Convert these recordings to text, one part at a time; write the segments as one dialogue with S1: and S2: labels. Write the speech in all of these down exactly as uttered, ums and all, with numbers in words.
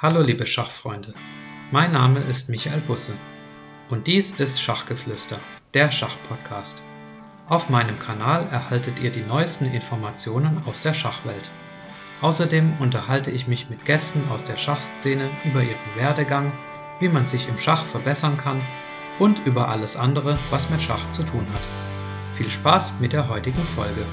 S1: Hallo liebe Schachfreunde, mein Name ist Michael Busse und dies ist Schachgeflüster, der Schachpodcast. Auf meinem Kanal erhaltet ihr die neuesten Informationen aus der Schachwelt. Außerdem unterhalte ich mich mit Gästen aus der Schachszene über ihren Werdegang, wie man sich im Schach verbessern kann und über alles andere, was mit Schach zu tun hat. Viel Spaß mit der heutigen Folge.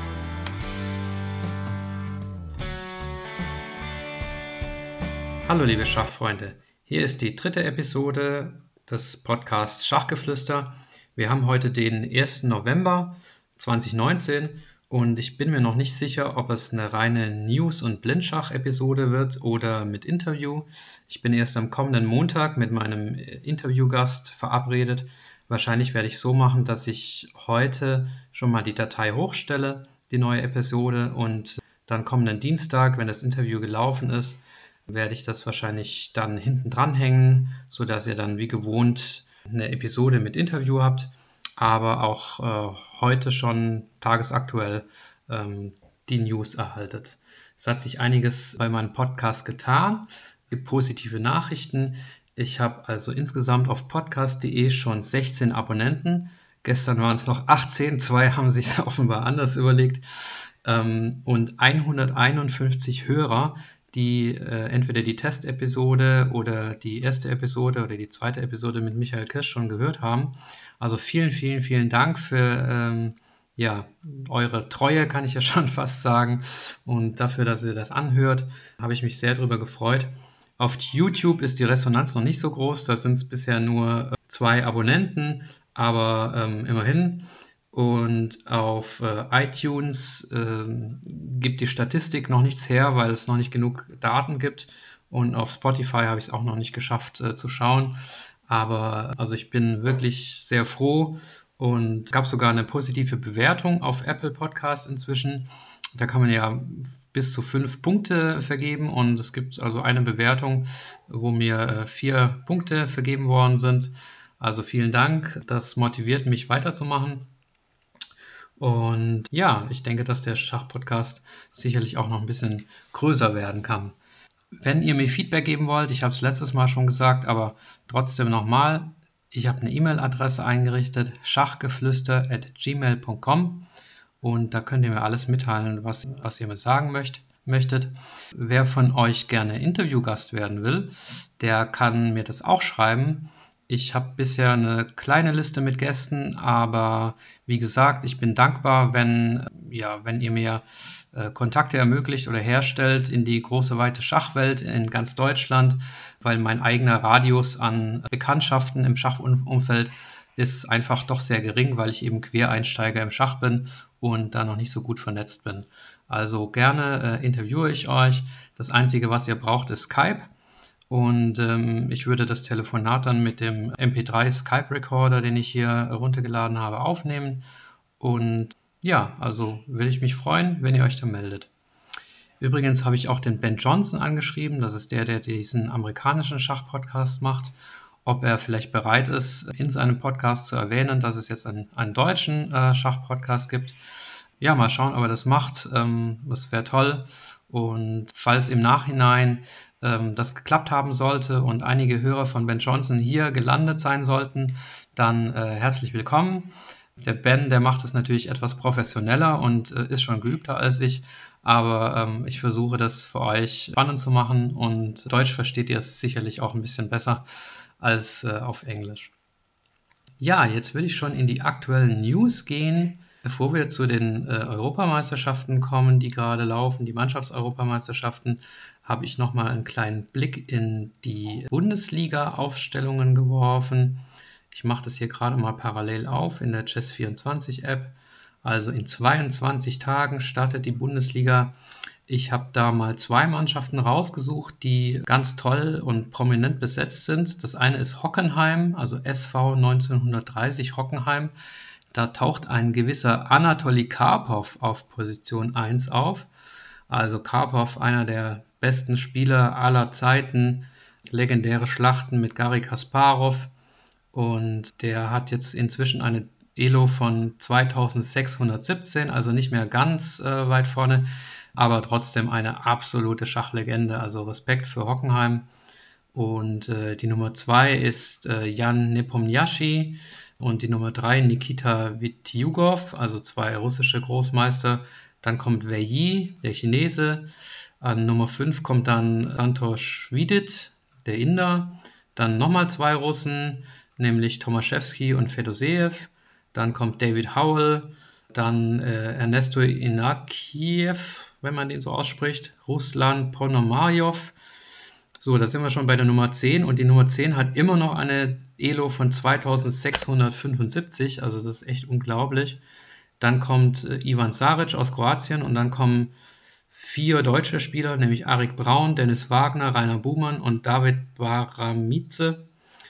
S1: Hallo liebe Schachfreunde, hier ist die dritte Episode des Podcasts Schachgeflüster. Wir haben heute den ersten November zweitausendneunzehn und ich bin mir noch nicht sicher, ob es eine reine News- und Blindschach-Episode wird oder mit Interview. Ich bin erst am kommenden Montag mit meinem Interviewgast verabredet. Wahrscheinlich werde ich so machen, dass ich heute schon mal die Datei hochstelle, die neue Episode, und dann kommenden Dienstag, wenn das Interview gelaufen ist, werde ich das wahrscheinlich dann hinten dran hängen, sodass ihr dann wie gewohnt eine Episode mit Interview habt, aber auch äh, heute schon tagesaktuell ähm, die News erhaltet. Es hat sich einiges bei meinem Podcast getan, es gibt positive Nachrichten. Ich habe also insgesamt auf podcast punkt de schon sechzehn Abonnenten. Gestern waren es noch achtzehn, zwei haben sich offenbar anders überlegt, ähm, und hunderteinundfünfzig Hörer, die äh, entweder die Testepisode oder die erste Episode oder die zweite Episode mit Michael Kirsch schon gehört haben. Also vielen, vielen, vielen Dank für ähm, ja, eure Treue, kann ich ja schon fast sagen, und dafür, dass ihr das anhört, habe ich mich sehr darüber gefreut. Auf YouTube ist die Resonanz noch nicht so groß, da sind es bisher nur äh, zwei Abonnenten, aber ähm, immerhin. Und auf äh, iTunes äh, gibt die Statistik noch nichts her, weil es noch nicht genug Daten gibt. Und auf Spotify habe ich es auch noch nicht geschafft äh, zu schauen. Aber also ich bin wirklich sehr froh, und es gab sogar eine positive Bewertung auf Apple Podcasts inzwischen. Da kann man ja bis zu fünf Punkte vergeben, und es gibt also eine Bewertung, wo mir äh, vier Punkte vergeben worden sind. Also vielen Dank, das motiviert mich weiterzumachen. Und ja, ich denke, dass der Schachpodcast sicherlich auch noch ein bisschen größer werden kann. Wenn ihr mir Feedback geben wollt, ich habe es letztes Mal schon gesagt, aber trotzdem nochmal, ich habe eine E-Mail-Adresse eingerichtet, schachgeflüster at gmail punkt com, und da könnt ihr mir alles mitteilen, was, was ihr mir sagen möcht, möchtet. Wer von euch gerne Interviewgast werden will, der kann mir das auch schreiben. Ich habe bisher eine kleine Liste mit Gästen, aber wie gesagt, ich bin dankbar, wenn, ja, wenn ihr mir äh, Kontakte ermöglicht oder herstellt in die große, weite Schachwelt in ganz Deutschland, weil mein eigener Radius an Bekanntschaften im Schachumfeld ist einfach doch sehr gering, weil ich eben Quereinsteiger im Schach bin und da noch nicht so gut vernetzt bin. Also gerne äh, interviewe ich euch. Das Einzige, was ihr braucht, ist Skype. Und ähm, ich würde das Telefonat dann mit dem M P drei Skype-Recorder, den ich hier runtergeladen habe, aufnehmen. Und ja, also würde ich mich freuen, wenn ihr euch da meldet. Übrigens habe ich auch den Ben Johnson angeschrieben, das ist der, der diesen amerikanischen Schachpodcast macht, ob er vielleicht bereit ist, in seinem Podcast zu erwähnen, dass es jetzt einen, einen deutschen äh, Schachpodcast gibt. Ja, mal schauen, ob er das macht. Ähm, das wäre toll. Und falls im Nachhinein ähm, das geklappt haben sollte und einige Hörer von Ben Johnson hier gelandet sein sollten, dann äh, herzlich willkommen. Der Ben, der macht es natürlich etwas professioneller und äh, ist schon geübter als ich, aber ähm, ich versuche das für euch spannend zu machen, und Deutsch versteht ihr es sicherlich auch ein bisschen besser als äh, auf Englisch. Ja, jetzt will ich schon in die aktuellen News gehen. Bevor wir zu den äh, Europameisterschaften kommen, die gerade laufen, die Mannschaftseuropameisterschaften, habe ich nochmal einen kleinen Blick in die Bundesliga-Aufstellungen geworfen. Ich mache das hier gerade mal parallel auf in der Chess vierundzwanzig App. Also in zweiundzwanzig Tagen startet die Bundesliga. Ich habe da mal zwei Mannschaften rausgesucht, die ganz toll und prominent besetzt sind. Das eine ist Hockenheim, also S V neunzehnhundertdreißig Hockenheim. Da taucht ein gewisser Anatoli Karpov auf Position eins auf. Also Karpov, einer der besten Spieler aller Zeiten, legendäre Schlachten mit Garry Kasparov. Und der hat jetzt inzwischen eine Elo von zweitausendsechshundertsiebzehn, also nicht mehr ganz äh, weit vorne, aber trotzdem eine absolute Schachlegende. Also Respekt für Hockenheim. Und äh, die Nummer zwei ist äh, Jan Nepomniachtchi und die Nummer drei Nikita Witiugov, also zwei russische Großmeister. Dann kommt Wei Yi, der Chinese. An Nummer fünf kommt dann Santosh Vidit, der Inder. Dann nochmal zwei Russen, nämlich Tomaszewski und Fedoseev. Dann kommt David Howell. Dann äh, Ernesto Inakiev, wenn man den so ausspricht. Ruslan Ponomarjov. So, da sind wir schon bei der Nummer zehn. Und die Nummer zehn hat immer noch eine Elo von zweitausendsechshundertfünfundsiebzig. Also das ist echt unglaublich. Dann kommt äh, Ivan Saric aus Kroatien und dann kommen vier deutsche Spieler, nämlich Arik Braun, Dennis Wagner, Rainer Buhmann und David Baramice.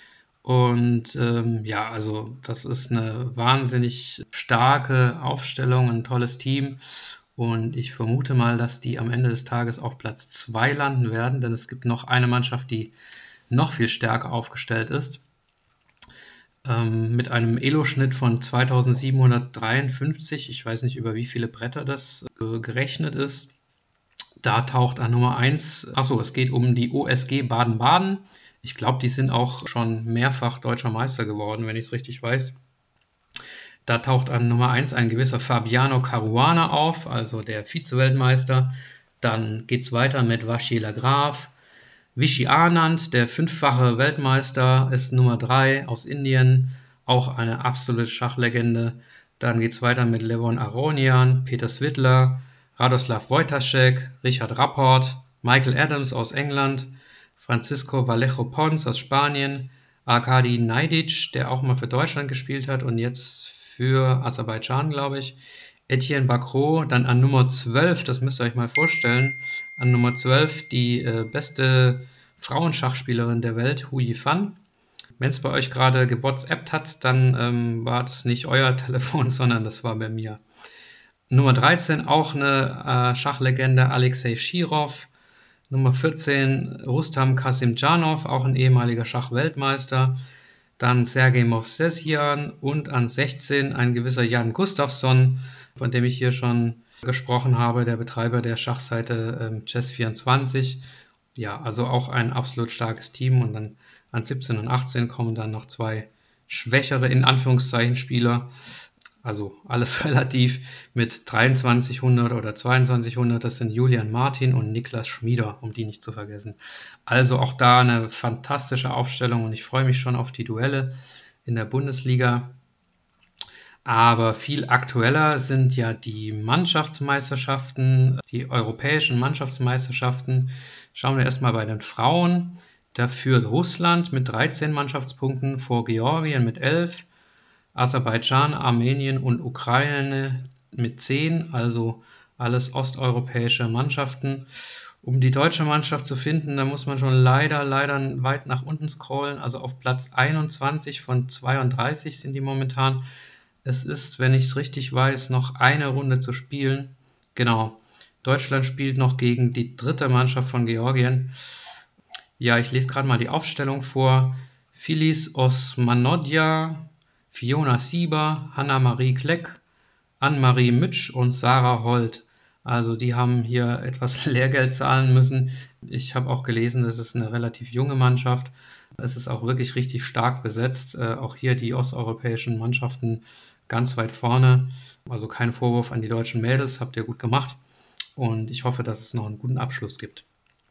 S1: Und ähm, ja, also das ist eine wahnsinnig starke Aufstellung, ein tolles Team. Und ich vermute mal, dass die am Ende des Tages auf Platz zwei landen werden, denn es gibt noch eine Mannschaft, die noch viel stärker aufgestellt ist. Ähm, mit einem Elo-Schnitt von zweitausendsiebenhundertdreiundfünfzig. Ich weiß nicht, über wie viele Bretter das äh, gerechnet ist. Da taucht an Nummer eins, achso, es geht um die O S G Baden-Baden. Ich glaube, die sind auch schon mehrfach deutscher Meister geworden, wenn ich es richtig weiß. Da taucht an Nummer eins ein gewisser Fabiano Caruana auf, also der Vize-Weltmeister. Dann geht es weiter mit Vachier Lagrave. Vishy Anand, der fünffache Weltmeister, ist Nummer drei aus Indien, auch eine absolute Schachlegende. Dann geht es weiter mit Levon Aronian, Peter Svidler, Radoslav Wojtaszek, Richard Rapport, Michael Adams aus England, Francisco Vallejo Pons aus Spanien, Arkadi Naidic, der auch mal für Deutschland gespielt hat und jetzt für Aserbaidschan, glaube ich, Etienne Bacrot, dann an Nummer zwölf, das müsst ihr euch mal vorstellen, an Nummer zwölf die äh, beste Frauenschachspielerin der Welt, Hu Yifan. Wenn es bei euch gerade gewhatsappt hat, dann ähm, war das nicht euer Telefon, sondern das war bei mir. Nummer dreizehn, auch eine äh, Schachlegende, Alexei Shirov. Nummer vierzehn, Rustam Kasimdzhanov, auch ein ehemaliger Schachweltmeister. Dann Sergei Movsesian und an sechzehn ein gewisser Jan Gustafsson, von dem ich hier schon gesprochen habe, der Betreiber der Schachseite ähm, Chess vierundzwanzig. Ja, also auch ein absolut starkes Team. Und dann an siebzehn und achtzehn kommen dann noch zwei schwächere, in Anführungszeichen, Spieler. Also alles relativ mit dreiundzwanzighundert oder zweiundzwanzighundert, das sind Julian Martin und Niklas Schmieder, um die nicht zu vergessen. Also auch da eine fantastische Aufstellung und ich freue mich schon auf die Duelle in der Bundesliga. Aber viel aktueller sind ja die Mannschaftsmeisterschaften, die europäischen Mannschaftsmeisterschaften. Schauen wir erstmal bei den Frauen. Da führt Russland mit dreizehn Mannschaftspunkten vor Georgien mit elf. Aserbaidschan, Armenien und Ukraine mit zehn, also alles osteuropäische Mannschaften. Um die deutsche Mannschaft zu finden, da muss man schon leider, leider weit nach unten scrollen, also auf Platz einundzwanzig von zweiunddreißig sind die momentan. Es ist, wenn ich es richtig weiß, noch eine Runde zu spielen. Genau, Deutschland spielt noch gegen die dritte Mannschaft von Georgien. Ja, ich lese gerade mal die Aufstellung vor. Filiz Osmanodja, Fiona Sieber, Hanna-Marie Kleck, Anne-Marie Mütsch und Sarah Holt. Also die haben hier etwas Lehrgeld zahlen müssen. Ich habe auch gelesen, das ist eine relativ junge Mannschaft. Es ist auch wirklich richtig stark besetzt. Äh, auch hier die osteuropäischen Mannschaften ganz weit vorne. Also kein Vorwurf an die deutschen Mädels, habt ihr gut gemacht. Und ich hoffe, dass es noch einen guten Abschluss gibt.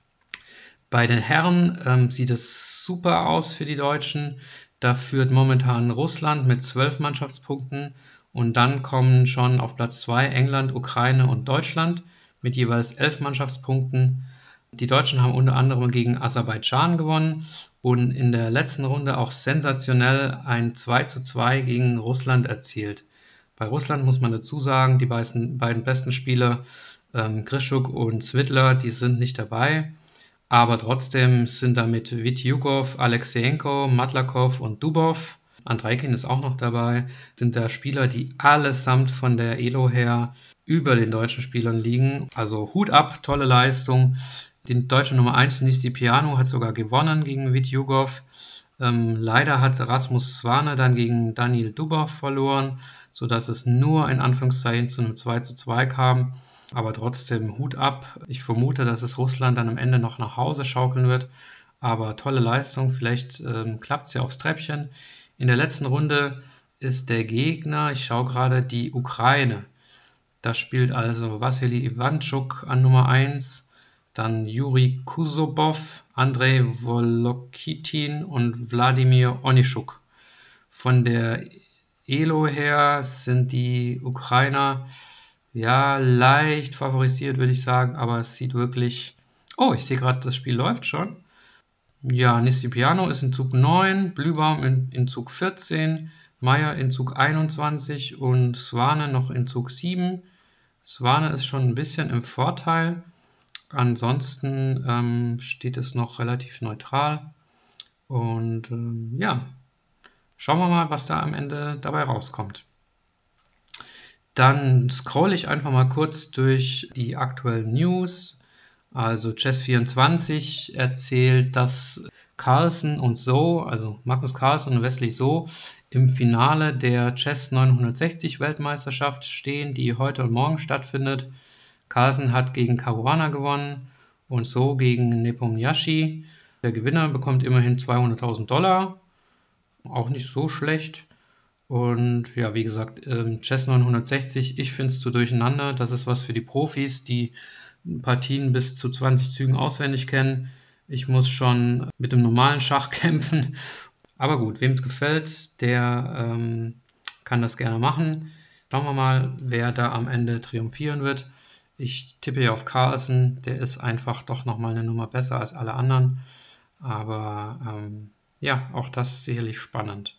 S1: Bei den Herren ähm, sieht es super aus für die Deutschen. Da führt momentan Russland mit zwölf Mannschaftspunkten und dann kommen schon auf Platz zwei England, Ukraine und Deutschland mit jeweils elf Mannschaftspunkten. Die Deutschen haben unter anderem gegen Aserbaidschan gewonnen und in der letzten Runde auch sensationell ein zwei zu zwei gegen Russland erzielt. Bei Russland muss man dazu sagen, die beiden, beiden besten Spieler, ähm, Grischuk und Svidler, die sind nicht dabei. Aber trotzdem sind damit Witiugov, Alexejenko, Matlakov und Dubov, Andreikin ist auch noch dabei, sind da Spieler, die allesamt von der Elo her über den deutschen Spielern liegen. Also Hut ab, tolle Leistung. Die deutsche Nummer eins, Nisipiano, hat sogar gewonnen gegen Witiugov. Ähm, leider hat Rasmus Swane dann gegen Daniil Dubov verloren, sodass es nur in Anführungszeichen zu einem zwei zu zwei kam. Aber trotzdem Hut ab. Ich vermute, dass es Russland dann am Ende noch nach Hause schaukeln wird. aber tolle Leistung. Vielleicht ähm, klappt es ja aufs Treppchen. In der letzten Runde ist der Gegner, ich schaue gerade, die Ukraine. Da spielt also Wassili Iwantschuk an Nummer eins, dann Juri Kusobov, Andrei Volokitin und Wladimir Onischuk. Von der Elo her sind die Ukrainer ja leicht favorisiert, würde ich sagen, aber es sieht wirklich... Oh, ich sehe gerade, das Spiel läuft schon. Ja, Nisipiano ist in Zug neun, Blühbaum in, in Zug vierzehn, Meyer in Zug einundzwanzig und Swane noch in Zug sieben. Swane ist schon ein bisschen im Vorteil. Ansonsten ähm, steht es noch relativ neutral. Und ähm, ja, schauen wir mal, was da am Ende dabei rauskommt. Dann scrolle ich einfach mal kurz durch die aktuellen News. Also Chess vierundzwanzig erzählt, dass Carlsen und So, also Magnus Carlsen und Wesley So, im Finale der Chess neunhundertsechzig Weltmeisterschaft stehen, die heute und morgen stattfindet. Carlsen hat gegen Caruana gewonnen und So gegen Nepomniachtchi. Der Gewinner bekommt immerhin zweihunderttausend Dollar, auch nicht so schlecht. Und ja, wie gesagt, Chess neunhundertsechzig, ich finde es zu durcheinander. Das ist was für die Profis, die Partien bis zu zwanzig Zügen auswendig kennen. Ich muss schon mit dem normalen Schach kämpfen. Aber gut, wem es gefällt, der ähm, kann das gerne machen. Schauen wir mal, wer da am Ende triumphieren wird. Ich tippe ja auf Carlsen, der ist einfach doch nochmal eine Nummer besser als alle anderen. Aber ähm, ja, auch das sicherlich spannend.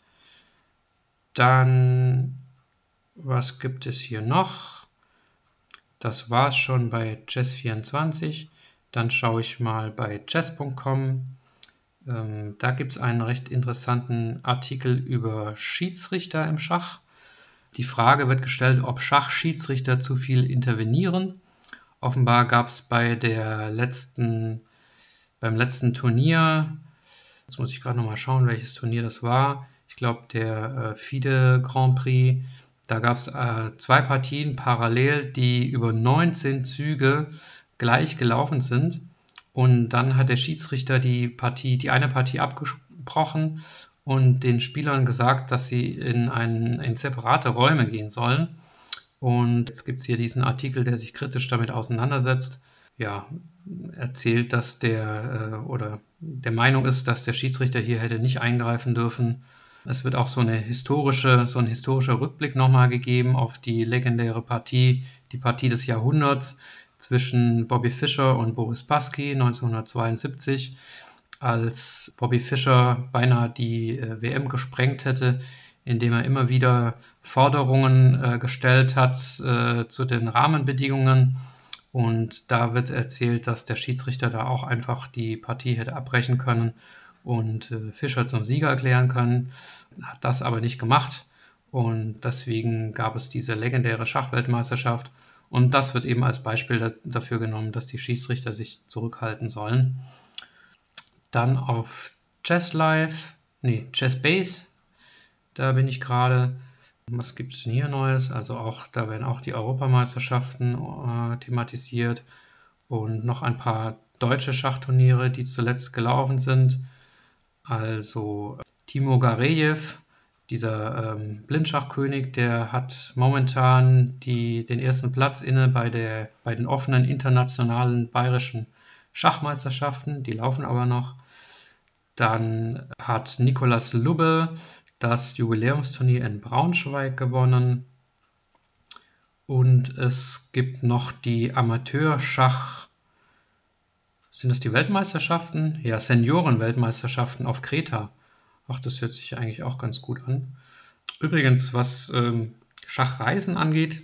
S1: Dann, was gibt es hier noch? Das war es schon bei Chess vierundzwanzig. Dann schaue ich mal bei chess punkt com. Ähm, da gibt es einen recht interessanten Artikel über Schiedsrichter im Schach. Die Frage wird gestellt, ob Schachschiedsrichter zu viel intervenieren. Offenbar gab es bei der letzten, beim letzten Turnier, jetzt muss ich gerade nochmal schauen, welches Turnier das war. Ich glaube, der äh, FIDE Grand Prix, da gab es äh, zwei Partien parallel, die über neunzehn Züge gleich gelaufen sind. Und dann hat der Schiedsrichter die Partie, die eine Partie abgebrochen und den Spielern gesagt, dass sie in, ein, in separate Räume gehen sollen. Und jetzt gibt es hier diesen Artikel, der sich kritisch damit auseinandersetzt. Ja, erzählt, dass der äh, oder der Meinung ist, dass der Schiedsrichter hier hätte nicht eingreifen dürfen. Es wird auch so eine historische, so ein historischer Rückblick nochmal gegeben auf die legendäre Partie, die Partie des Jahrhunderts zwischen Bobby Fischer und Boris Spassky neunzehnhundertzweiundsiebzig, als Bobby Fischer beinahe die äh, W M gesprengt hätte, indem er immer wieder Forderungen äh, gestellt hat äh, zu den Rahmenbedingungen. Und da wird erzählt, dass der Schiedsrichter da auch einfach die Partie hätte abbrechen können und äh, Fischer zum Sieger erklären können, hat das aber nicht gemacht. Und deswegen gab es diese legendäre Schachweltmeisterschaft. Und das wird eben als Beispiel da, dafür genommen, dass die Schiedsrichter sich zurückhalten sollen. Dann auf Chess Live, nee, Chessbase, da bin ich gerade. Was gibt es denn hier Neues? Also auch, da werden auch die Europameisterschaften äh, thematisiert und noch ein paar deutsche Schachturniere, die zuletzt gelaufen sind. Also Timur Gareyev, dieser ähm, Blindschachkönig, der hat momentan die, den ersten Platz inne bei, der, bei den offenen internationalen bayerischen Schachmeisterschaften, die laufen aber noch. Dann hat Nikolaus Lubbe das Jubiläumsturnier in Braunschweig gewonnen. Und es gibt noch die Amateurschach, sind das die Weltmeisterschaften? Ja, Senioren-Weltmeisterschaften auf Kreta. Ach, das hört sich eigentlich auch ganz gut an. Übrigens, was ähm, Schachreisen angeht,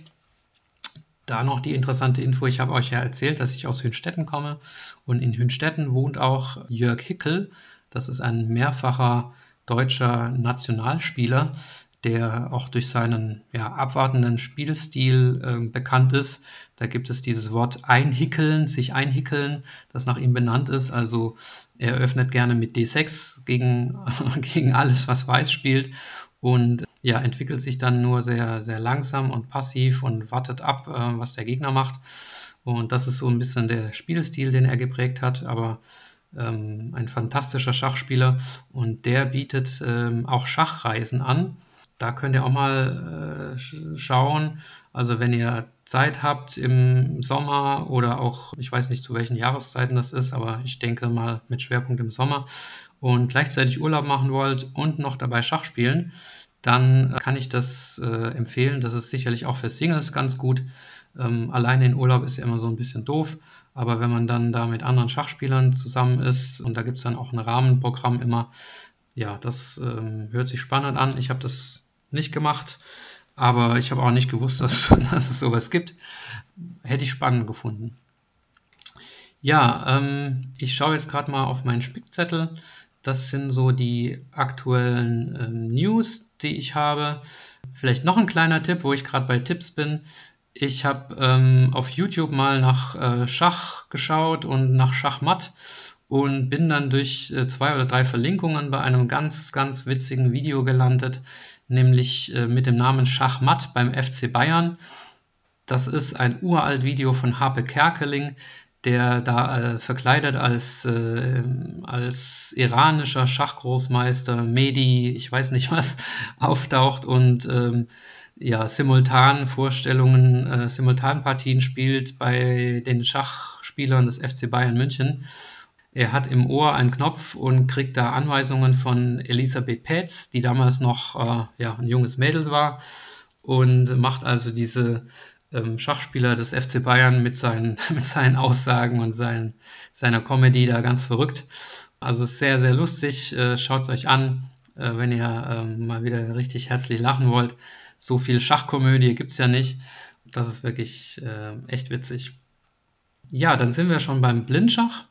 S1: da noch die interessante Info. Ich habe euch ja erzählt, dass ich aus Hünstetten komme. Und in Hünstetten wohnt auch Jörg Hickel. Das ist ein mehrfacher deutscher Nationalspieler, der auch durch seinen ja, abwartenden Spielstil äh, bekannt ist. Da gibt es dieses Wort einhickeln, sich einhickeln, das nach ihm benannt ist. Also er öffnet gerne mit D sechs gegen, gegen alles, was Weiß spielt und ja, entwickelt sich dann nur sehr, sehr langsam und passiv und wartet ab, äh, was der Gegner macht. Und das ist so ein bisschen der Spielstil, den er geprägt hat. Aber ähm, ein fantastischer Schachspieler und der bietet ähm, auch Schachreisen an. Da könnt ihr auch mal äh, schauen. Also wenn ihr Zeit habt im Sommer oder auch, ich weiß nicht zu welchen Jahreszeiten das ist, aber ich denke mal mit Schwerpunkt im Sommer und gleichzeitig Urlaub machen wollt und noch dabei Schach spielen, dann kann ich das äh, empfehlen. Das ist sicherlich auch für Singles ganz gut. Ähm, alleine in Urlaub ist ja immer so ein bisschen doof, aber wenn man dann da mit anderen Schachspielern zusammen ist und da gibt es dann auch ein Rahmenprogramm immer, ja, das ähm, hört sich spannend an. Ich habe das nicht gemacht, aber ich habe auch nicht gewusst, dass, dass es sowas gibt. Hätte ich spannend gefunden. Ja, ähm, ich schaue jetzt gerade mal auf meinen Spickzettel. Das sind so die aktuellen ähm, News, die ich habe. Vielleicht noch ein kleiner Tipp, wo ich gerade bei Tipps bin. Ich habe ähm, auf YouTube mal nach äh, Schach geschaut und nach Schachmatt und bin dann durch äh, zwei oder drei Verlinkungen bei einem ganz, ganz witzigen Video gelandet, nämlich äh, mit dem Namen Schachmatt beim F C Bayern. Das ist ein uralt Video von Harpe Kerkeling, der da äh, verkleidet als, äh, als iranischer Schachgroßmeister Mehdi, ich weiß nicht was, auftaucht und ähm, ja, simultan Vorstellungen, äh, Simultanpartien spielt bei den Schachspielern des F C Bayern München. Er hat im Ohr einen Knopf und kriegt da Anweisungen von Elisabeth Pätz, die damals noch äh, ja, ein junges Mädel war und macht also diese ähm, Schachspieler des F C Bayern mit seinen, mit seinen Aussagen und seinen, seiner Comedy da ganz verrückt. Also sehr, sehr lustig. Äh, Schaut es euch an, äh, wenn ihr äh, mal wieder richtig herzlich lachen wollt. So viel Schachkomödie gibt es ja nicht. Das ist wirklich äh, echt witzig. Ja, dann sind wir schon beim Blindschach.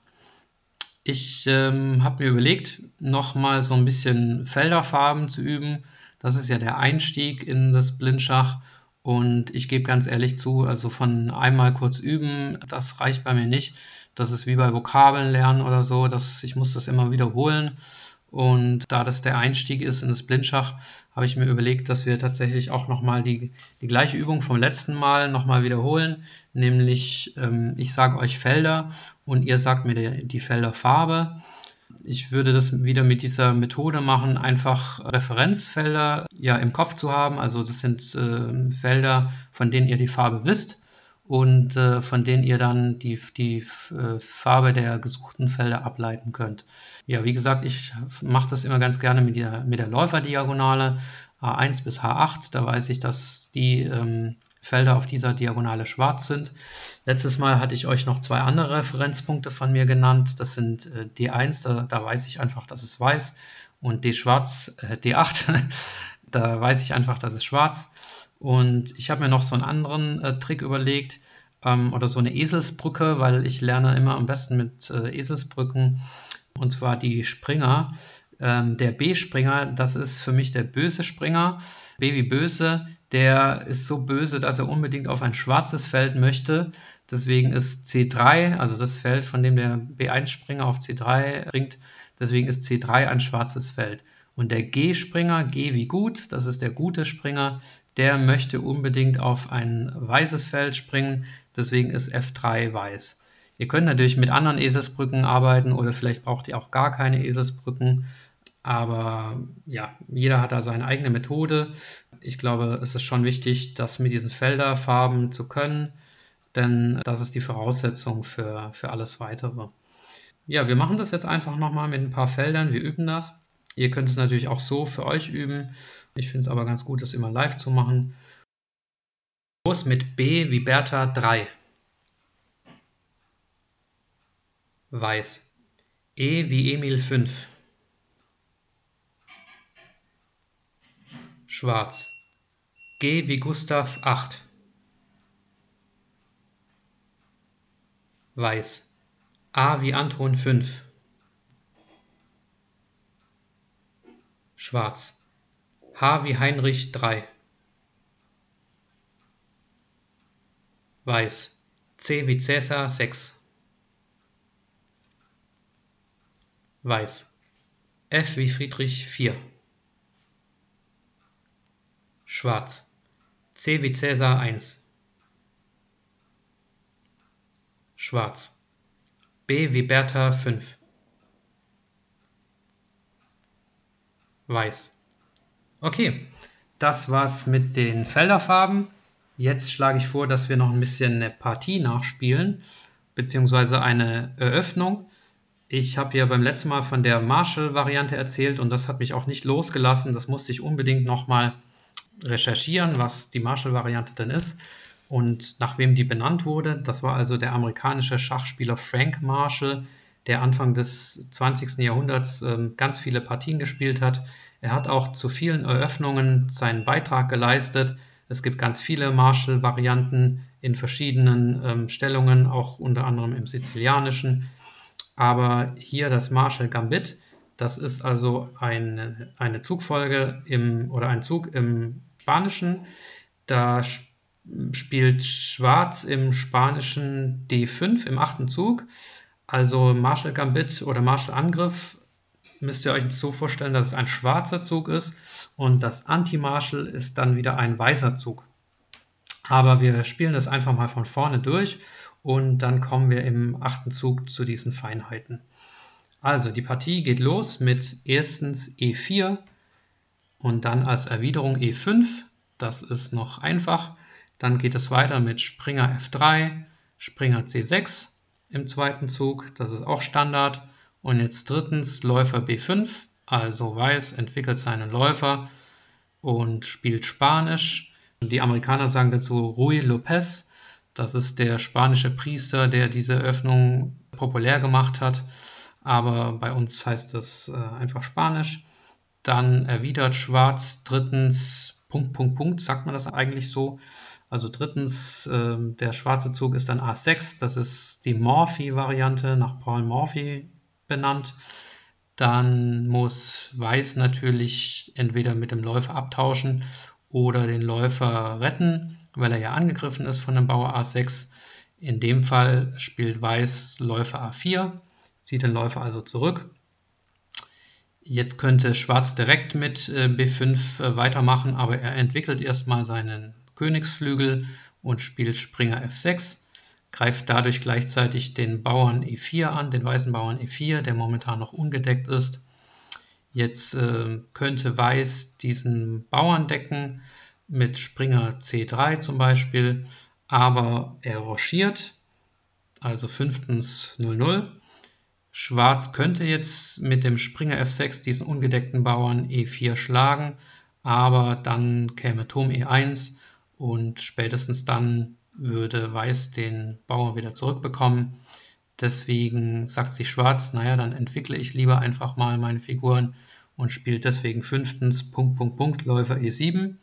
S1: Ich ähm, habe mir überlegt, nochmal so ein bisschen Felderfarben zu üben. Das ist ja der Einstieg in das Blindschach. Und ich gebe ganz ehrlich zu, also von einmal kurz üben, das reicht bei mir nicht. Das ist wie bei Vokabeln lernen oder so, dass ich muss das immer wiederholen. Und da das der Einstieg ist in das Blindschach, habe ich mir überlegt, dass wir tatsächlich auch nochmal die, die gleiche Übung vom letzten Mal nochmal wiederholen. Nämlich, ähm, ich sage euch Felder und ihr sagt mir die, die Felderfarbe. Ich würde das wieder mit dieser Methode machen, einfach Referenzfelder ja im Kopf zu haben. Also das sind äh, Felder, von denen ihr die Farbe wisst und äh, von denen ihr dann die, die äh, Farbe der gesuchten Felder ableiten könnt. Ja, wie gesagt, ich mache das immer ganz gerne mit der, mit der Läuferdiagonale H eins bis H acht. Da weiß ich, dass die ähm, Felder auf dieser Diagonale schwarz sind. Letztes Mal hatte ich euch noch zwei andere Referenzpunkte von mir genannt. Das sind äh, D eins, da, da weiß ich einfach, dass es weiß. Und D schwarz, äh, D acht, da weiß ich einfach, dass es schwarz. Und ich habe mir noch so einen anderen äh, Trick überlegt, ähm, oder so eine Eselsbrücke, weil ich lerne immer am besten mit äh, Eselsbrücken. Und zwar die Springer. Ähm, der B-Springer, das ist für mich der böse Springer. B wie böse, der ist so böse, dass er unbedingt auf ein schwarzes Feld möchte. Deswegen ist C drei, also das Feld, von dem der B eins Springer auf C drei bringt, deswegen ist C drei ein schwarzes Feld. Und der G-Springer, G wie gut, das ist der gute Springer, der möchte unbedingt auf ein weißes Feld springen, deswegen ist F drei weiß. Ihr könnt natürlich mit anderen Eselsbrücken arbeiten oder vielleicht braucht ihr auch gar keine Eselsbrücken. Aber ja, jeder hat da seine eigene Methode. Ich glaube, es ist schon wichtig, das mit diesen Felderfarben zu können, denn das ist die Voraussetzung für, für alles Weitere. Ja, wir machen das jetzt einfach nochmal mit ein paar Feldern. Wir üben das. Ihr könnt es natürlich auch so für euch üben. Ich finde es aber ganz gut, das immer live zu machen. Los mit B wie Bertha drei. Weiß. E wie Emil fünf. Schwarz. G wie Gustav acht. Weiß. A wie Anton fünf. Schwarz. H wie Heinrich drei. Weiß. C wie Cäsar sechs. Weiß. F wie Friedrich vier. Schwarz. C wie Cäsar eins. Schwarz. B wie Bertha fünf. Weiß. Okay, das war's mit den Felderfarben. Jetzt schlage ich vor, dass wir noch ein bisschen eine Partie nachspielen, beziehungsweise eine Eröffnung. Ich habe ja beim letzten Mal von der Marshall-Variante erzählt und das hat mich auch nicht losgelassen. Das musste ich unbedingt nochmal recherchieren, was die Marshall-Variante denn ist und nach wem die benannt wurde. Das war also der amerikanische Schachspieler Frank Marshall, der Anfang des zwanzigsten Jahrhunderts äh, ganz viele Partien gespielt hat. Er hat auch zu vielen Eröffnungen seinen Beitrag geleistet. Es gibt ganz viele Marshall-Varianten in verschiedenen ähm, Stellungen, auch unter anderem im Sizilianischen. Aber hier das Marshall Gambit, das ist also eine, eine Zugfolge im, oder ein Zug im Spanischen. Da spielt Schwarz im Spanischen D fünf im achten Zug. Also Marshall Gambit oder Marshall Angriff müsst ihr euch so vorstellen, dass es ein schwarzer Zug ist und das Anti-Marshall ist dann wieder ein weißer Zug. Aber wir spielen das einfach mal von vorne durch und dann kommen wir im achten Zug zu diesen Feinheiten. Also die Partie geht los mit erstens E vier und dann als Erwiderung E fünf. Das ist noch einfach. Dann geht es weiter mit Springer F drei, Springer C sechs im zweiten Zug. Das ist auch Standard. Und jetzt drittens Läufer B fünf. Also Weiß entwickelt seinen Läufer und spielt Spanisch. Die Amerikaner sagen dazu Ruy López. Das ist der spanische Priester, der diese Öffnung populär gemacht hat. Aber bei uns heißt das äh, einfach Spanisch. Dann erwidert Schwarz drittens Punkt, Punkt, Punkt, sagt man das eigentlich so. Also drittens, äh, der schwarze Zug ist dann A sechs. Das ist die Morphy-Variante, nach Paul Morphy benannt. Dann muss Weiß natürlich entweder mit dem Läufer abtauschen oder den Läufer retten, weil er ja angegriffen ist von dem Bauer A sechs. In dem Fall spielt Weiß Läufer A vier, zieht den Läufer also zurück. Jetzt könnte Schwarz direkt mit B fünf weitermachen, aber er entwickelt erstmal seinen Königsflügel und spielt Springer F sechs, greift dadurch gleichzeitig den Bauern E vier an, den weißen Bauern E vier, der momentan noch ungedeckt ist. Jetzt äh, könnte Weiß diesen Bauern decken mit Springer C drei zum Beispiel, aber er rochiert, also fünftens null null. Schwarz könnte jetzt mit dem Springer F sechs diesen ungedeckten Bauern E vier schlagen, aber dann käme Turm E eins und spätestens dann würde Weiß den Bauern wieder zurückbekommen. Deswegen sagt sich Schwarz, naja, dann entwickle ich lieber einfach mal meine Figuren und spielt deswegen fünftens Punkt, Punkt, Punkt, Läufer E sieben.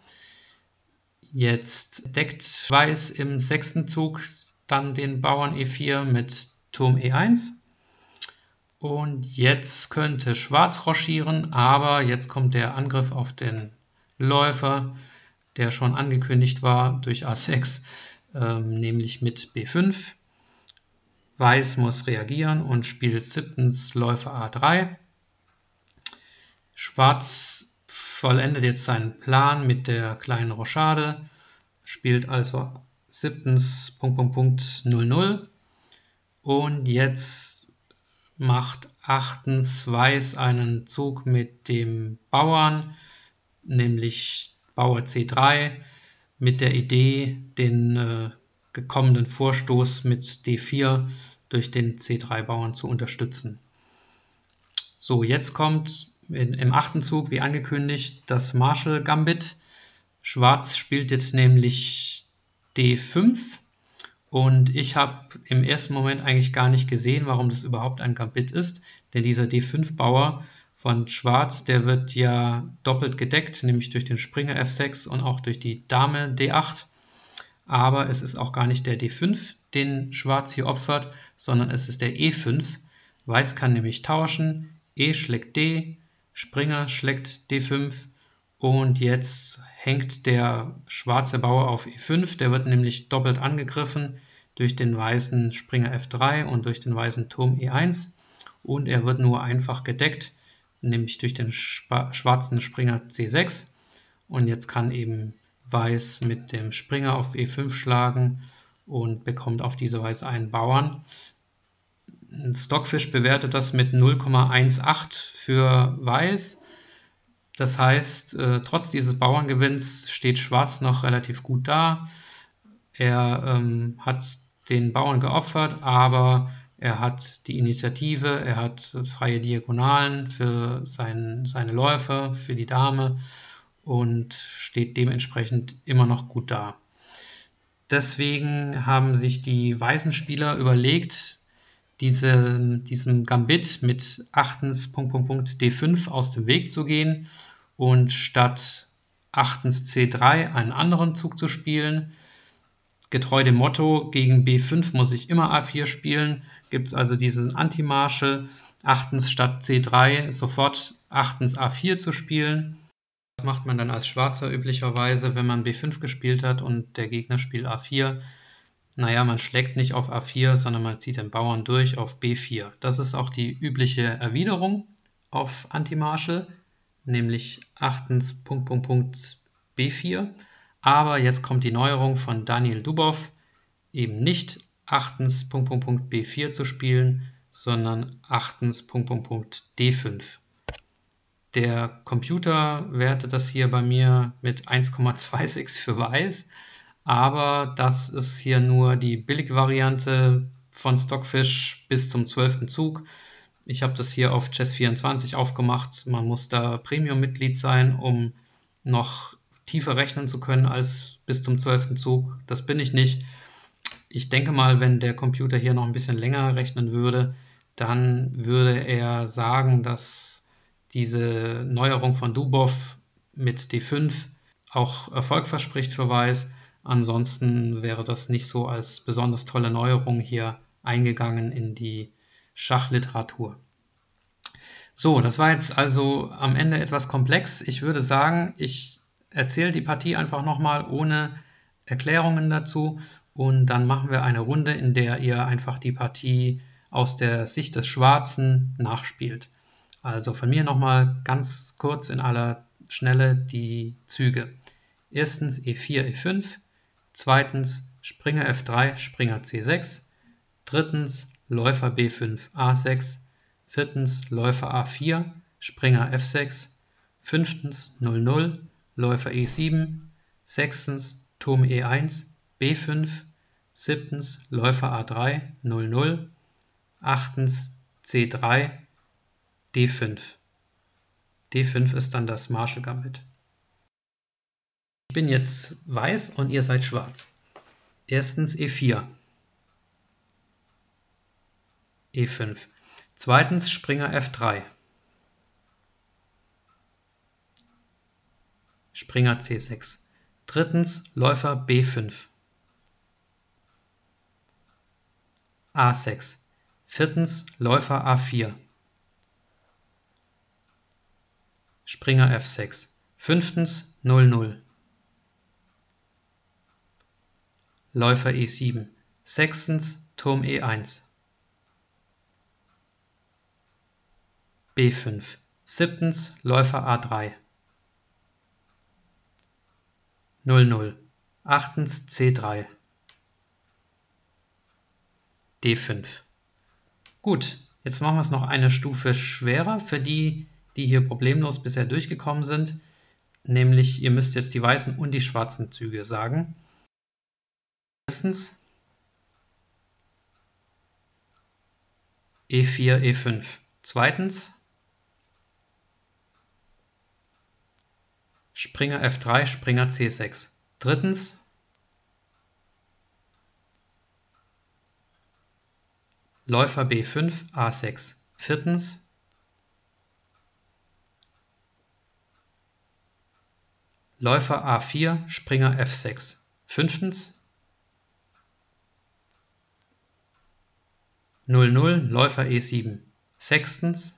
S1: Jetzt deckt Weiß im sechsten Zug dann den Bauern E vier mit Turm E eins. Und jetzt könnte Schwarz rochieren, aber jetzt kommt der Angriff auf den Läufer, der schon angekündigt war durch A sechs, ähm, nämlich mit B fünf. Weiß muss reagieren und spielt siebtens Läufer A drei. Schwarz vollendet jetzt seinen Plan mit der kleinen Rochade, spielt also siebtens Punkt, Punkt, Punkt null null. Und jetzt macht achtens Weiß einen Zug mit dem Bauern, nämlich Bauer C drei, mit der Idee, den äh, gekommenen Vorstoß mit D vier durch den C drei Bauern zu unterstützen. So, jetzt kommt in, im achten Zug, wie angekündigt, das Marshall Gambit. Schwarz spielt jetzt nämlich D fünf und ich habe im ersten Moment eigentlich gar nicht gesehen, warum das überhaupt ein Gambit ist, denn dieser D fünf Bauer von Schwarz, der wird ja doppelt gedeckt, nämlich durch den Springer F sechs und auch durch die Dame D acht. Aber es ist auch gar nicht der D fünf, den Schwarz hier opfert, sondern es ist der E fünf. Weiß kann nämlich tauschen, E schlägt D, Springer schlägt D fünf und jetzt hängt der schwarze Bauer auf E fünf, der wird nämlich doppelt angegriffen durch den weißen Springer F drei und durch den weißen Turm E eins und er wird nur einfach gedeckt, nämlich durch den schwarzen Springer C sechs und jetzt kann eben Weiß mit dem Springer auf E fünf schlagen und bekommt auf diese Weise einen Bauern. Stockfish bewertet das mit null Komma achtzehn für Weiß. Das heißt, äh, trotz dieses Bauerngewinns steht Schwarz noch relativ gut da. Er ähm, hat den Bauern geopfert, aber er hat die Initiative, er hat freie Diagonalen für sein, seine Läufe, für die Dame und steht dementsprechend immer noch gut da. Deswegen haben sich die weißen Spieler überlegt, diese, diesem Gambit mit achtens Punkt, Punkt, Punkt D fünf aus dem Weg zu gehen und statt achtens C drei einen anderen Zug zu spielen. Getreu dem Motto, gegen B fünf muss ich immer A vier spielen, gibt es also diesen Anti-Marschall, achtens statt C drei sofort achtens A vier zu spielen. Das macht man dann als Schwarzer üblicherweise, wenn man B fünf gespielt hat und der Gegner spielt A vier. Naja, man schlägt nicht auf A vier, sondern man zieht den Bauern durch auf B vier. Das ist auch die übliche Erwiderung auf Anti-Marschall, nämlich achtens Punkt, Punkt, Punkt B vier. Aber jetzt kommt die Neuerung von Daniel Dubov, eben nicht achtens Punkt, Punkt, Punkt B vier zu spielen, sondern achtens Punkt, Punkt, Punkt D fünf. Der Computer wertet das hier bei mir mit eins Komma sechsundzwanzig für Weiß, aber das ist hier nur die Billigvariante von Stockfish bis zum zwölften Zug. Ich habe das hier auf Chess vierundzwanzig aufgemacht. Man muss da Premium-Mitglied sein, um noch tiefer rechnen zu können als bis zum zwölften Zug. Das bin ich nicht. Ich denke mal, wenn der Computer hier noch ein bisschen länger rechnen würde, dann würde er sagen, dass diese Neuerung von Dubov mit D fünf auch Erfolg verspricht für Weiß. Ansonsten wäre das nicht so als besonders tolle Neuerung hier eingegangen in die Schachliteratur. So, das war jetzt also am Ende etwas komplex. Ich würde sagen, ich erzähle die Partie einfach nochmal ohne Erklärungen dazu und dann machen wir eine Runde, in der ihr einfach die Partie aus der Sicht des Schwarzen nachspielt. Also von mir nochmal ganz kurz in aller Schnelle die Züge. Erstens E vier, E fünf, zweitens Springer F drei, Springer C sechs, drittens Läufer B fünf, A sechs, viertens Läufer A vier, Springer F sechs, fünftens null null, Läufer E sieben, sechstens Turm E eins, B fünf, siebtens Läufer A drei, null null, achtens C drei, D fünf. D fünf ist dann das Marschall Gambit. Ich bin jetzt weiß und ihr seid schwarz. Erstens E vier. E fünf. Zweitens Springer F drei. Springer C sechs. Drittens Läufer B fünf. A sechs. Viertens Läufer A vier. Springer F sechs. Fünftens null null. Läufer E sieben. Sechstens Turm E eins. B fünf. Siebtens Läufer A drei. null null. Achtens C drei. D fünf. Gut, jetzt machen wir es noch eine Stufe schwerer für die, die hier problemlos bisher durchgekommen sind. Nämlich, ihr müsst jetzt die weißen und die schwarzen Züge sagen. Erstens E vier, E fünf. Zweitens Springer F drei, Springer C sechs. Drittens Läufer B fünf, A sechs. Viertens Läufer A vier, Springer F sechs. Fünftens null null, Läufer E sieben. Sechstens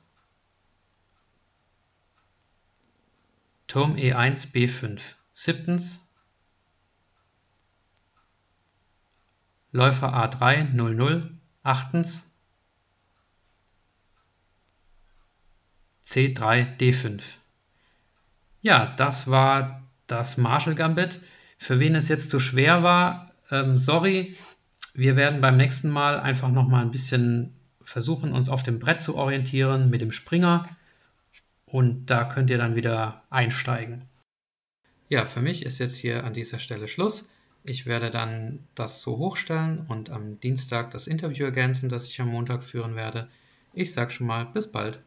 S1: Turm E eins, B fünf. Siebtens Läufer A drei, null null. Achtens C drei, D fünf. Ja, das war das Marschall Gambit. Für wen es jetzt zu schwer war, ähm, sorry. Wir werden beim nächsten Mal einfach nochmal ein bisschen versuchen, uns auf dem Brett zu orientieren mit dem Springer. und da könnt ihr dann wieder einsteigen. Ja, für mich ist jetzt hier an dieser Stelle Schluss. Ich werde dann das so hochstellen und am Dienstag das Interview ergänzen, das ich am Montag führen werde. Ich sage schon mal, bis bald.